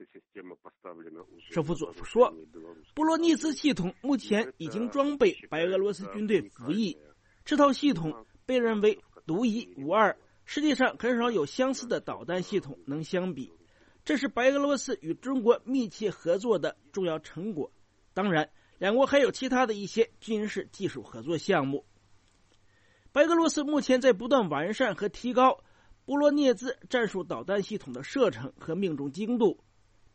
舍夫佐夫说，波罗涅兹系统目前已经装备白俄罗斯军队服役，这套系统被认为独一无二，世界上很少有相似的导弹系统能相比，这是白俄罗斯与中国密切合作的重要成果。当然，两国还有其他的一些军事技术合作项目。白俄罗斯目前在不断完善和提高波罗涅兹战术导弹系统的射程和命中精度。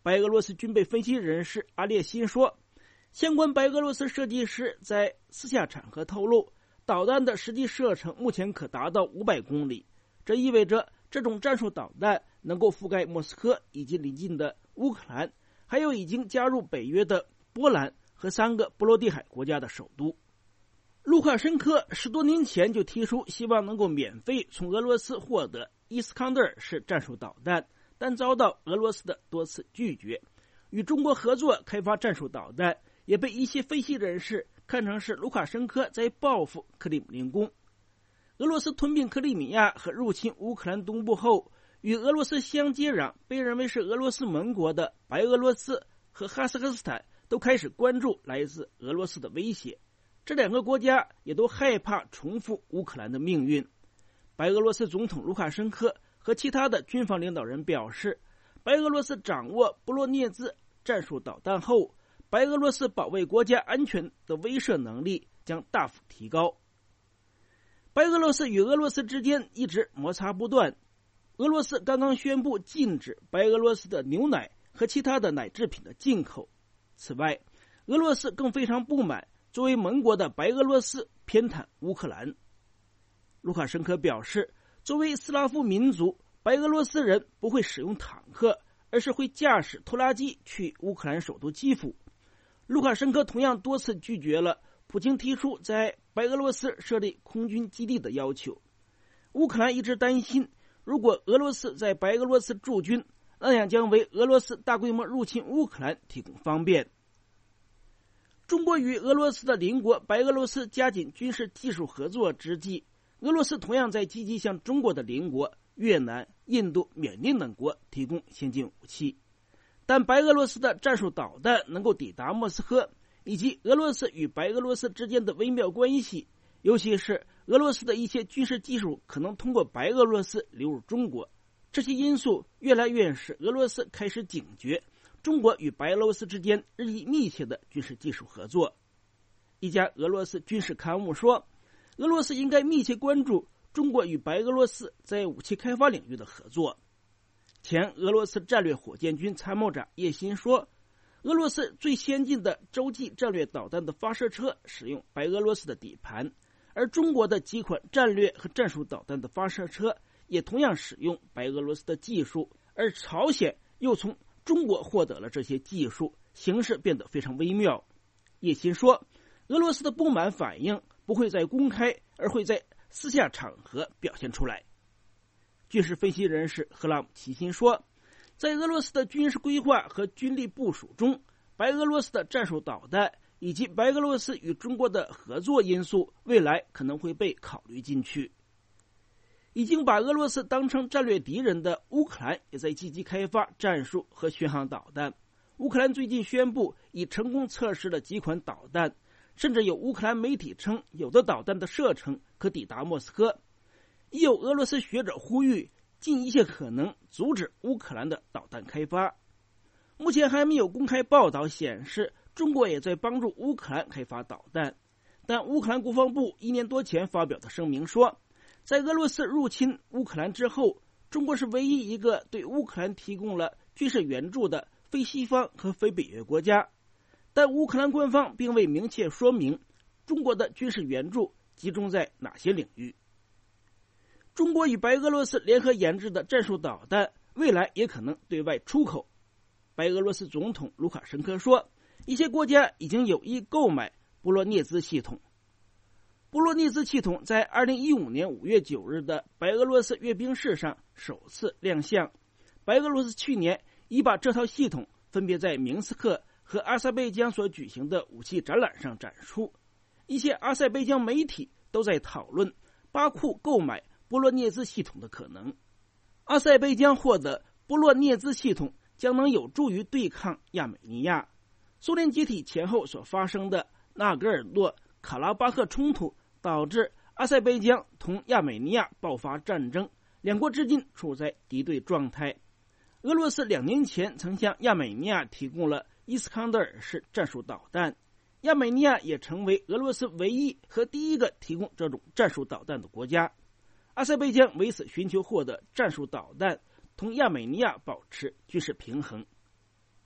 白俄罗斯军备分析人士阿列辛说，相关白俄罗斯设计师在私下场合透露，导弹的实际射程目前可达到五百公里，这意味着这种战术导弹能够覆盖莫斯科以及邻近的乌克兰，还有已经加入北约的波兰和三个波罗的海国家的首都。卢卡申科十多年前就提出希望能够免费从俄罗斯获得伊斯康德尔式战术导弹，但遭到俄罗斯的多次拒绝。与中国合作开发战术导弹，也被一些分析人士看成是卢卡申科在报复克里姆林宫。俄罗斯吞并克里米亚和入侵乌克兰东部后，与俄罗斯相接壤，被认为是俄罗斯盟国的白俄罗斯和哈萨克斯坦都开始关注来自俄罗斯的威胁。这两个国家也都害怕重复乌克兰的命运。白俄罗斯总统卢卡申科和其他的军方领导人表示，白俄罗斯掌握波罗涅兹战术导弹后，白俄罗斯保卫国家安全的威慑能力将大幅提高。白俄罗斯与俄罗斯之间一直摩擦不断，俄罗斯刚刚宣布禁止白俄罗斯的牛奶和其他的奶制品的进口。此外，俄罗斯更非常不满作为盟国的白俄罗斯偏袒乌克兰。卢卡申科表示，作为斯拉夫民族，白俄罗斯人不会使用坦克，而是会驾驶拖拉机去乌克兰首都基辅。卢卡申科同样多次拒绝了普京提出在白俄罗斯设立空军基地的要求。乌克兰一直担心，如果俄罗斯在白俄罗斯驻军，那样将为俄罗斯大规模入侵乌克兰提供方便。中国与俄罗斯的邻国白俄罗斯加紧军事技术合作之际，俄罗斯同样在积极向中国的邻国越南、印度、缅甸等国提供先进武器。但白俄罗斯的战术导弹能够抵达莫斯科，以及俄罗斯与白俄罗斯之间的微妙关系，尤其是俄罗斯的一些军事技术可能通过白俄罗斯流入中国，这些因素越来越使俄罗斯开始警觉中国与白俄罗斯之间日益密切的军事技术合作。一家俄罗斯军事刊物说，俄罗斯应该密切关注中国与白俄罗斯在武器开发领域的合作。前俄罗斯战略火箭军参谋长叶辛说，俄罗斯最先进的洲际战略导弹的发射车使用白俄罗斯的底盘，而中国的几款战略和战术导弹的发射车也同样使用白俄罗斯的技术，而朝鲜又从中国获得了这些技术，形势变得非常微妙。叶辛说，俄罗斯的不满反应不会在公开，而会在私下场合表现出来。军事分析人士赫拉姆齐辛说，在俄罗斯的军事规划和军力部署中，白俄罗斯的战术导弹以及白俄罗斯与中国的合作因素未来可能会被考虑进去。已经把俄罗斯当成战略敌人的乌克兰也在积极开发战术和巡航导弹。乌克兰最近宣布已成功测试了几款导弹，甚至有乌克兰媒体称有的导弹的射程可抵达莫斯科。亦有俄罗斯学者呼吁尽一切可能阻止乌克兰的导弹开发。目前还没有公开报道显示中国也在帮助乌克兰开发导弹，但乌克兰国防部一年多前发表的声明说，在俄罗斯入侵乌克兰之后，中国是唯一一个对乌克兰提供了军事援助的非西方和非北约国家。但乌克兰官方并未明确说明中国的军事援助集中在哪些领域。中国与白俄罗斯联合研制的战术导弹未来也可能对外出口。白俄罗斯总统卢卡申科说，一些国家已经有意购买波罗涅兹系统。波罗涅兹系统在二零一五年五月九日的白俄罗斯阅兵式上首次亮相。白俄罗斯去年已把这套系统分别在明斯克和阿塞拜疆所举行的武器展览上展出。一些阿塞拜疆媒体都在讨论巴库购买波罗涅兹系统的可能。阿塞拜疆获得波罗涅兹系统将能有助于对抗亚美尼亚。苏联解体前后所发生的纳戈尔诺卡拉巴赫冲突导致阿塞拜疆同亚美尼亚爆发战争，两国至今处在敌对状态。俄罗斯两年前曾向亚美尼亚提供了伊斯康德尔式战术导弹，亚美尼亚也成为俄罗斯唯一和第一个提供这种战术导弹的国家。阿塞拜疆为此寻求获得战术导弹，同亚美尼亚保持军事平衡。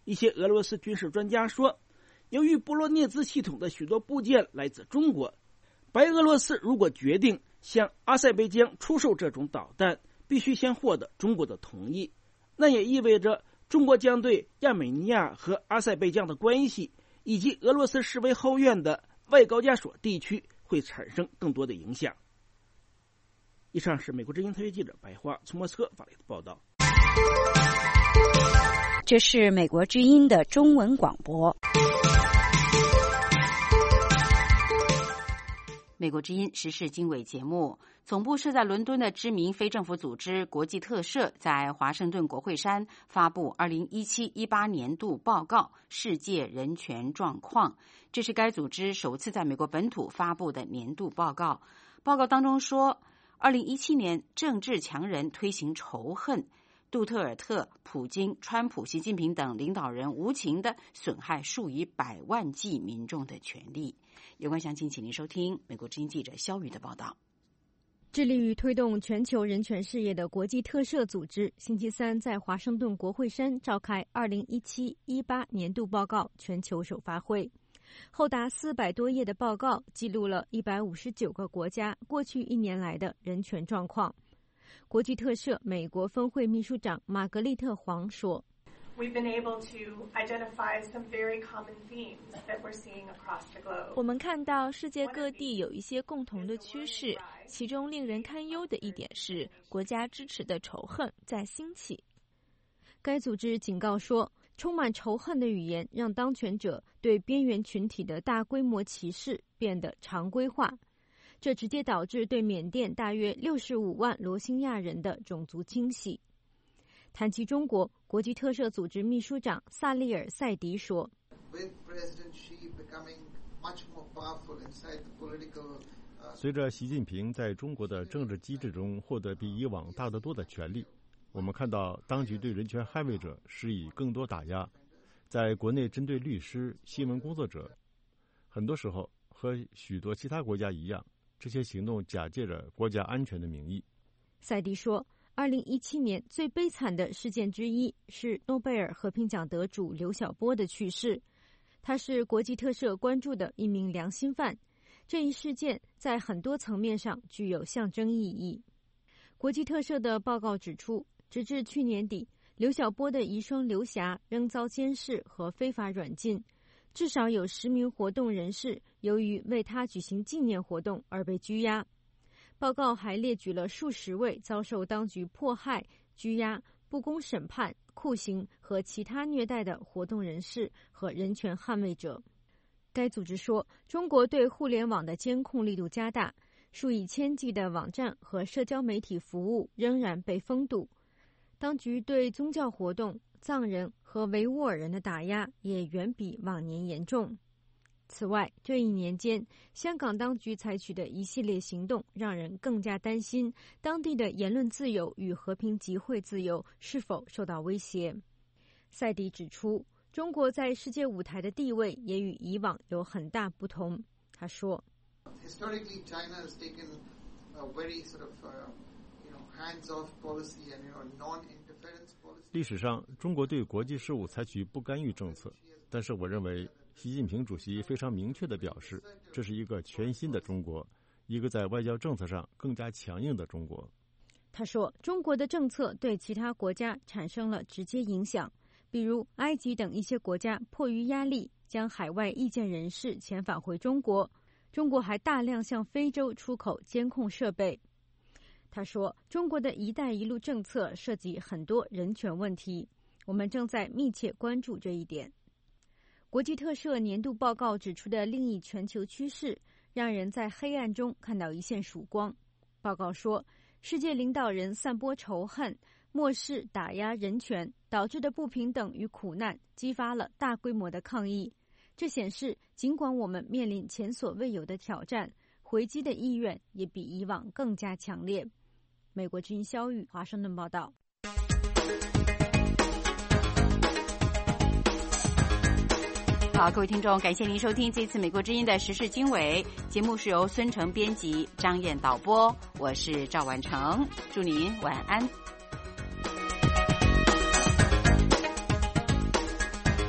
一些俄罗斯军事专家说，由于波罗涅兹系统的许多部件来自中国，白俄罗斯如果决定向阿塞拜疆出售这种导弹，必须先获得中国的同意。那也意味着中国将对亚美尼亚和阿塞拜疆的关系，以及俄罗斯视为后院的外高加索地区会产生更多的影响。以上是美国之音特约记者白桦从莫斯科发来的报道。 这是美国之音的中文广播。美国之音时事经纬节目，总部设在伦敦的知名非政府组织国际特赦在华盛顿国会山发布二零一七一八年度报告《世界人权状况》，这是该组织首次在美国本土发布的年度报告。报告当中说，二零一七年政治强人推行仇恨，杜特尔特、普京、川普、习近平等领导人无情地损害数以百万计民众的权利。有关详情，请您收听美国之音记者肖宇的报道。 致力于推动全球人权事业的国际特赦组织星期三在华盛顿国会山召开二零一七一八年度报告全球首发会。厚达四百多页的报告记录了一百五十九个国家过去一年来的人权状况。国际特赦美国分会秘书长玛格丽特·黄说， We've been able to identify some very common themes that we're seeing across the globe. 我们看到世界各地有一些共同的趋势，其中令人堪忧的一点是国家支持的仇恨在兴起。该组织警告说，充满仇恨的语言让当权者对边缘群体的大规模歧视变得常规化，这直接导致对缅甸大约六十五万罗兴亚人的种族清洗。谈及中国，国际特赦组织秘书长萨利尔·塞迪说， 随着习近平在中国的政治机制中获得比以往大得多的权力，我们看到当局对人权捍卫者施以更多打压，在国内针对律师、新闻工作者，很多时候和许多其他国家一样，这些行动假借着国家安全的名义。 塞迪说，二零一七年最悲惨的事件之一是诺贝尔和平奖得主刘晓波的去世。他是国际特赦关注的一名良心犯，这一事件在很多层面上具有象征意义。国际特赦的报告指出，直至去年底，刘晓波的遗孀刘霞仍遭监视和非法软禁，至少有十名活动人士由于为他举行纪念活动而被拘押。报告还列举了数十位遭受当局迫害、拘押、不公审判、酷刑和其他虐待的活动人士和人权捍卫者。该组织说，中国对互联网的监控力度加大，数以千计的网站和社交媒体服务仍然被封堵。当局对宗教活动、藏人和维吾尔人的打压也远比往年严重。此外，这一年间，香港当局采取的一系列行动让人更加担心当地的言论自由与和平集会自由是否受到威胁。塞迪指出，中国在世界舞台的地位也与以往有很大不同。他说， 历史上，中国对国际事务采取不干预政策，但是我认为习近平主席非常明确地表示，这是一个全新的中国，一个在外交政策上更加强硬的中国。 他说，中国的政策对其他国家产生了直接影响，比如埃及等一些国家迫于压力将海外意见人士遣返回中国。中国还大量向非洲出口监控设备。他说，中国的一带一路政策涉及很多人权问题，我们正在密切关注这一点。国际特赦年度报告指出的另一全球趋势，让人在黑暗中看到一线曙光。报告说，世界领导人散播仇恨、漠视打压人权导致的不平等与苦难，激发了大规模的抗议。这显示，尽管我们面临前所未有的挑战，回击的意愿也比以往更加强烈。美国之音肖玉华盛顿报道。 好，各位听众，感谢您收听这次美国之音的时事经纬节目，是由孙成编辑，张燕导播，我是赵婉成，祝您晚安。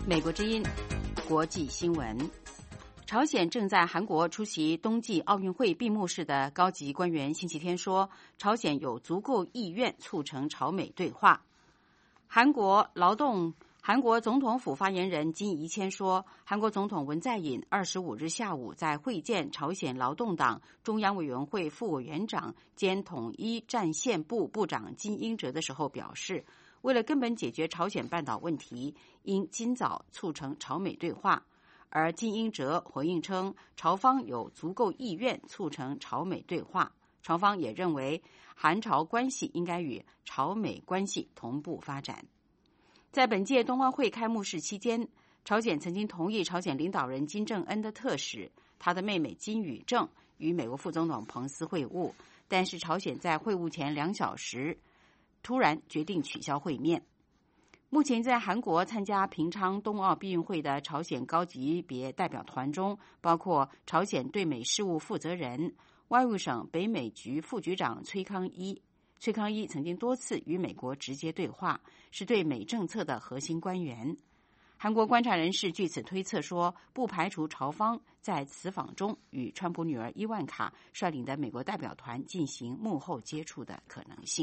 美国之音国际新闻。朝鲜正在韩国出席冬季奥运会闭幕式的高级官员星期天说，朝鲜有足够意愿促成朝美对话。韩国劳动韩国总统府发言人金怡谦说，韩国总统文在寅二十五日下午在会见朝鲜劳动党中央委员会副委员长兼统一战线部部长金英哲的时候表示，为了根本解决朝鲜半岛问题，应尽早促成朝美对话。而金英哲回应称，朝方有足够意愿促成朝美对话，朝方也认为韩朝关系应该与朝美关系同步发展。在本届冬奥会开幕式期间，朝鲜曾经同意朝鲜领导人金正恩的特使，他的妹妹金宇正与美国副总统彭斯会晤，但是朝鲜在会晤前两小时突然决定取消会面。目前在韩国参加平昌冬奥闭运会的朝鲜高级别代表团中，包括朝鲜对美事务负责人、外务省北美局副局长崔康一。崔康一曾经多次与美国直接对话，是对美政策的核心官员。韩国观察人士据此推测说，不排除朝方在此访中与川普女儿伊万卡率领的美国代表团进行幕后接触的可能性。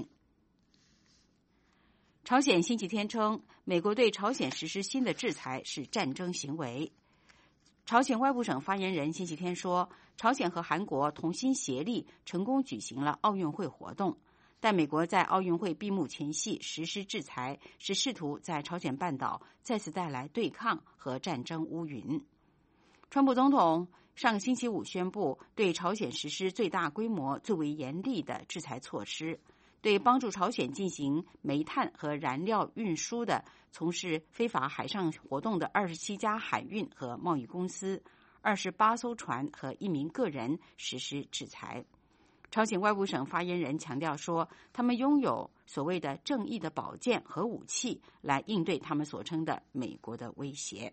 朝鲜星期天称，美国对朝鲜实施新的制裁是战争行为。朝鲜外务省发言人星期天说，朝鲜和韩国同心协力成功举行了奥运会活动，但美国在奥运会闭幕前夕实施制裁，是试图在朝鲜半岛再次带来对抗和战争乌云。川普总统上星期五宣布对朝鲜实施最大规模、最为严厉的制裁措施，对帮助朝鲜进行煤炭和燃料运输的、从事非法海上活动的二十七家海运和贸易公司、二十八艘船和一名个人实施制裁。朝鲜外务省发言人强调说，他们拥有所谓的正义的宝剑和武器来应对他们所称的美国的威胁。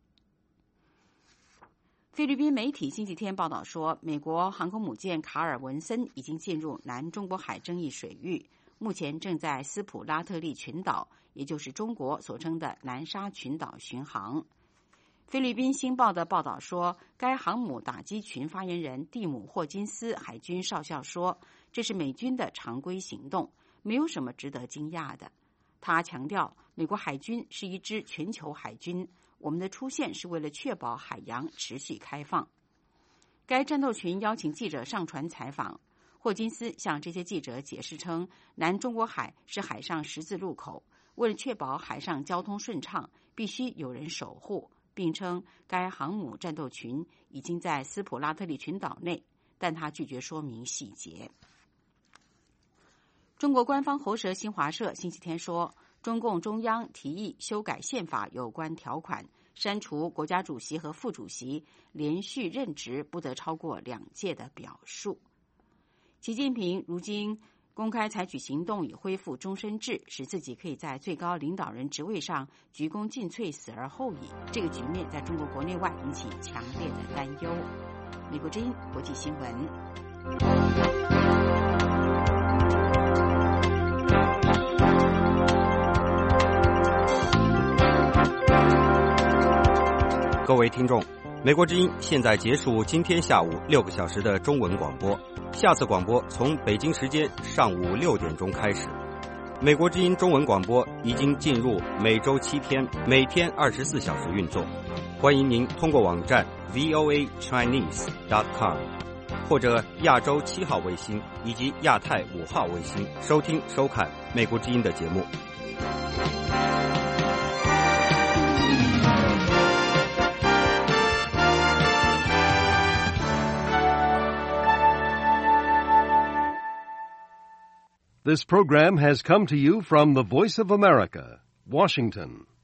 菲律宾媒体星期天报道说，美国航空母舰卡尔文森已经进入南中国海争议水域，目前正在斯普拉特利群岛，也就是中国所称的南沙群岛巡航。菲律宾星报的报道说，该航母打击群发言人蒂姆·霍金斯海军少校说，这是美军的常规行动，没有什么值得惊讶的。他强调，美国海军是一支全球海军，我们的出现是为了确保海洋持续开放。该战斗群邀请记者上船采访，霍金斯向这些记者解释称，南中国海是海上十字路口，为了确保海上交通顺畅，必须有人守护，并称该航母战斗群已经在斯普拉特利群岛内，但他拒绝说明细节。中国官方喉舌新华社星期天说，中共中央提议修改宪法有关条款，删除国家主席和副主席连续任职不得超过两届的表述。习近平如今公开采取行动以恢复终身制，使自己可以在最高领导人职位上鞠躬尽瘁，死而后已。这个局面在中国国内外引起强烈的担忧。美国之音国际新闻。 各位听众，美国之音现在结束今天下午六个小时的中文广播，下次广播从北京时间上午六点钟开始。美国之音中文广播已经进入每周七天，每天二十四小时运作。欢迎您通过网站 v o a chinese dot com 或者亚洲七号卫星以及亚太五号卫星收听收看美国之音的节目。 This program has come to you from the Voice of America, Washington.